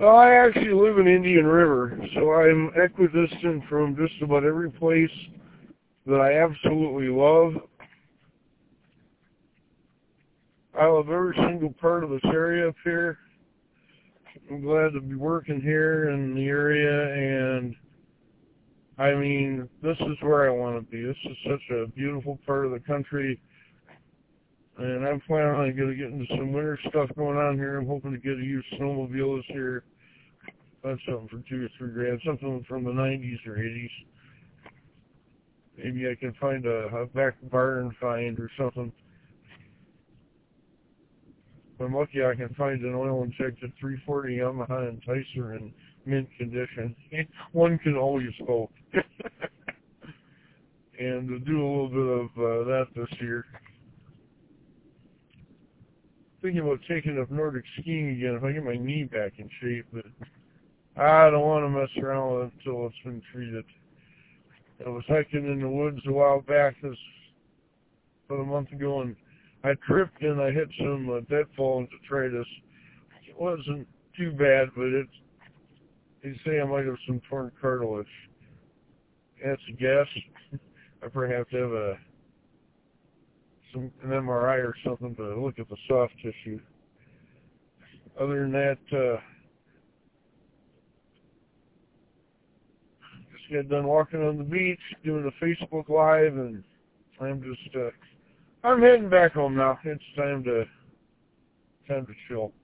Well, I actually live in Indian River, so I'm equidistant from just about every place that I absolutely love. I love every single part of this area up here. I'm glad to be working here in the area, and I mean, this is where I want to be. This is such a beautiful part of the country, and I'm planning on going to get into some winter stuff going on here. I'm hoping to get a used snowmobile this year. That's something for $2 or $3 grand, something from the 90s or 80s. Maybe I can find a back barn find or something. If I'm lucky, I can find an oil-injected 340 Yamaha Enticer in mint condition. One can always hope. And to do a little bit of that this year. Thinking about taking up Nordic skiing again if I get my knee back in shape, but I don't want to mess around with it until it's been treated. I was hiking in the woods a while back, about a month ago, and I tripped and I hit some deadfall and detritus. It wasn't too bad, but they say I might have some torn cartilage. That's a guess. I probably have to have an MRI or something to look at the soft tissue. Other than that, just got done walking on the beach, doing a Facebook Live, and I'm heading back home now. It's time to chill.